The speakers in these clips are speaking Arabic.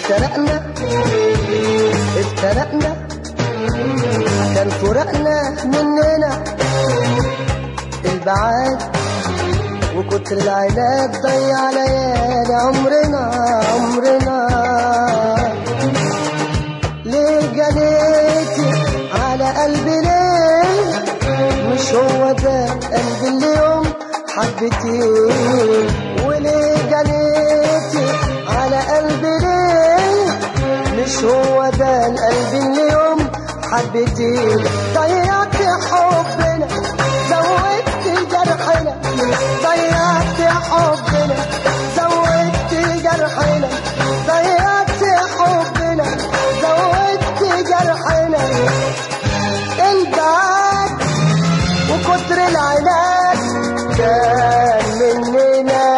افترقنا كان فرقنا مننا البعاد وكتر العناد ضيع ليالي عمرنا ليه جنيتي على قلبي ليه مش هو ده قلبي اللي يوم حبتيه وليه جنيتي على قلبي ليه مش هو ده القلب اللي يوم حبتيه ضيعت حبنا زودت جرحنا ضيعت حبنا زودت جرحنا ضيعت حبنا زودت جرحنا البعد وكتر العناد كان مننا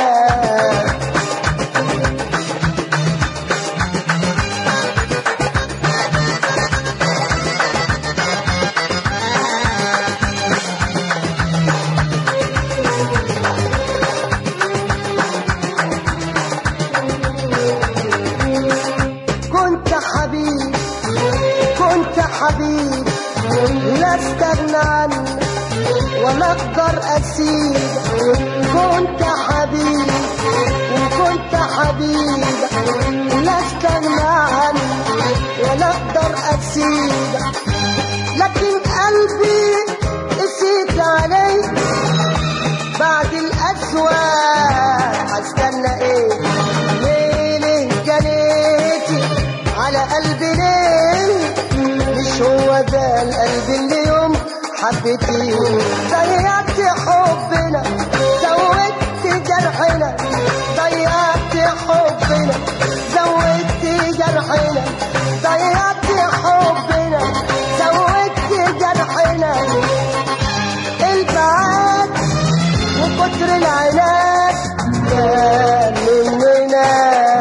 كنت حبيب لا استغنى عنك ولا اقدر اسيبك كنت حبيب وكنت حبيب لا استغنى عنك ولا اقدر اسيبك لكن قلبي قسيت عليك بعد الاسوأ هستنى ايه ليه جنيتي على قلبي ليه مش هو ده القلب اللي يوم حبتيه ضيعت حبنا زودت جرحنا ضيعت حبنا زودت جرحنا ضيعت حبنا زودت جرحنا البعاد وكتر العناد كان مننا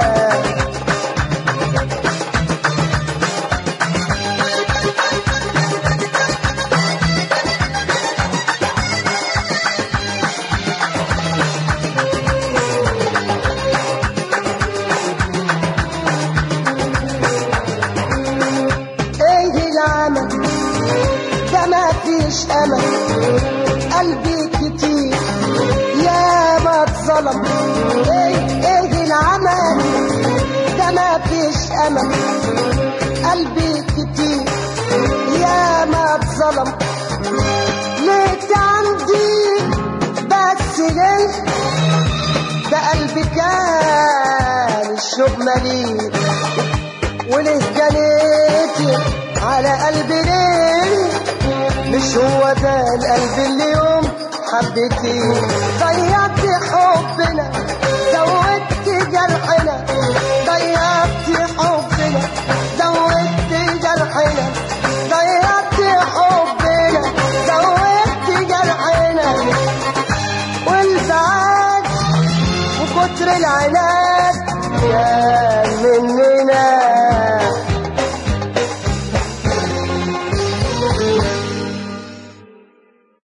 مفيش امل قلبي كتير يا ما اتظلم ايه العمل ده مفيش امل قلبي كتير يا ما اتظلم ليك عندي بس ليه ده قلبي كان الشوق مليء وليه جنيتي على قلبي ليه مش هو ده القلب اللي يوم حبتيه ضيعت حبنا